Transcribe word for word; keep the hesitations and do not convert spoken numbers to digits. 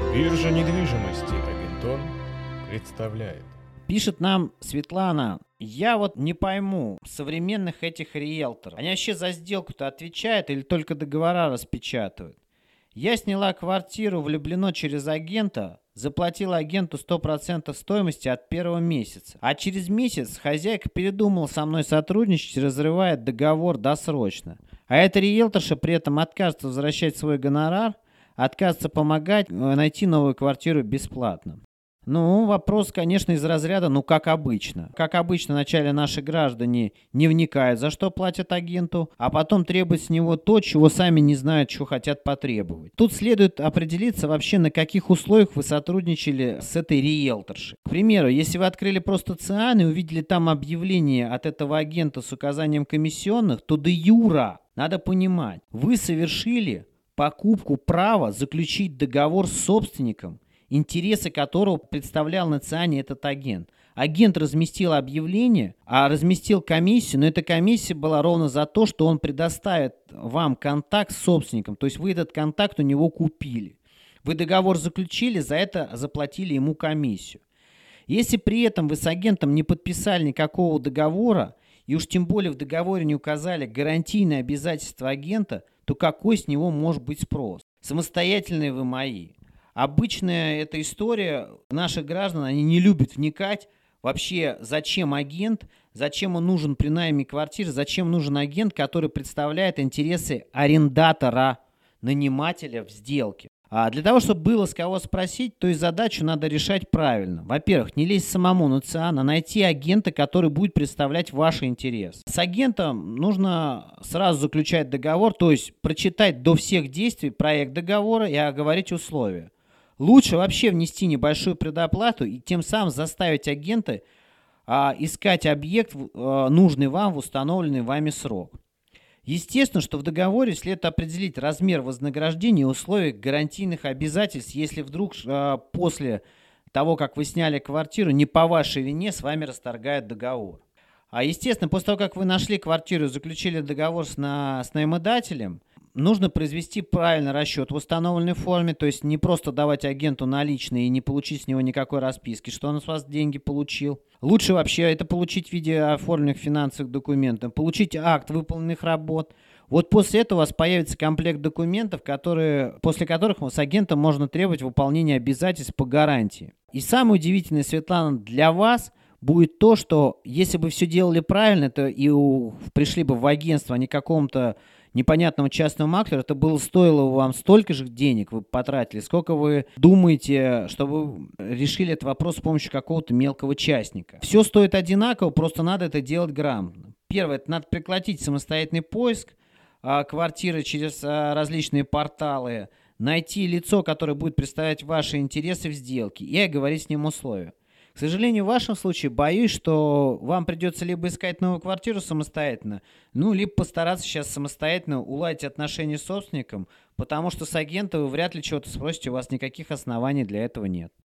Биржа недвижимости Агентон представляет. Пишет нам Светлана: я вот не пойму современных этих риэлторов. Они вообще за сделку-то отвечают или только договора распечатывают? Я сняла квартиру в Люблино через агента, заплатила агенту сто процентов стоимости от первого месяца. А через месяц хозяйка передумала со мной сотрудничать и разрывает договор досрочно. А эта риэлторша при этом отказывается возвращать свой гонорар, отказывается помогать найти новую квартиру бесплатно. Ну, вопрос, конечно, из разряда, ну, как обычно. Как обычно, вначале наши граждане не вникают, за что платят агенту, а потом требуют с него то, чего сами не знают, что хотят потребовать. Тут следует определиться вообще, на каких условиях вы сотрудничали с этой риэлторшей. К примеру, если вы открыли просто ЦИАН и увидели там объявление от этого агента с указанием комиссионных, то де юра, надо понимать, вы совершили покупку права заключить договор с собственником, интересы которого представлял на ЦИАНе этот агент. Агент разместил объявление, а разместил комиссию, но эта комиссия была ровно за то, что он предоставит вам контакт с собственником, то есть вы этот контакт у него купили. Вы договор заключили, за это заплатили ему комиссию. Если при этом вы с агентом не подписали никакого договора, и уж тем более в договоре не указали гарантийные обязательства агента, то какой с него может быть спрос? Самостоятельные вы мои. Обычная эта история наших граждан, они не любят вникать вообще, зачем агент, зачем он нужен при найме квартиры, зачем нужен агент, который представляет интересы арендатора, нанимателя в сделке. А для того, чтобы было с кого спросить, то и задачу надо решать правильно. Во-первых, не лезть самому на ЦИАН, а найти агента, который будет представлять ваши интересы. С агентом нужно сразу заключать договор, то есть прочитать до всех действий проект договора и оговорить условия. Лучше вообще внести небольшую предоплату и тем самым заставить агента а, искать объект, а, нужный вам в установленный вами срок. Естественно, что в договоре следует определить размер вознаграждения и условия гарантийных обязательств, если вдруг а, после того, как вы сняли квартиру, не по вашей вине с вами расторгают договор. А естественно, после того, как вы нашли квартиру и заключили договор с, на, с наимодателем, нужно произвести правильный расчет в установленной форме, то есть не просто давать агенту наличные и не получить с него никакой расписки, что он с вас деньги получил. Лучше вообще это получить в виде оформленных финансовых документов, получить акт выполненных работ. Вот после этого у вас появится комплект документов, которые, после которых с агентом можно требовать выполнения обязательств по гарантии. И самое удивительное, Светлана, для вас будет то, что если бы все делали правильно, то и у, пришли бы в агентство, а не какому-то непонятного частного маклера, это было стоило вам столько же денег вы потратили, сколько вы думаете, чтобы решили этот вопрос с помощью какого-то мелкого частника. Все стоит одинаково, просто надо это делать грамотно. Первое, это надо прекратить самостоятельный поиск а, квартиры через а, различные порталы, найти лицо, которое будет представлять ваши интересы в сделке и оговорить с ним условия. К сожалению, в вашем случае боюсь, что вам придется либо искать новую квартиру самостоятельно, ну, либо постараться сейчас самостоятельно уладить отношения с собственником, потому что с агентом вы вряд ли чего-то спросите, у вас никаких оснований для этого нет.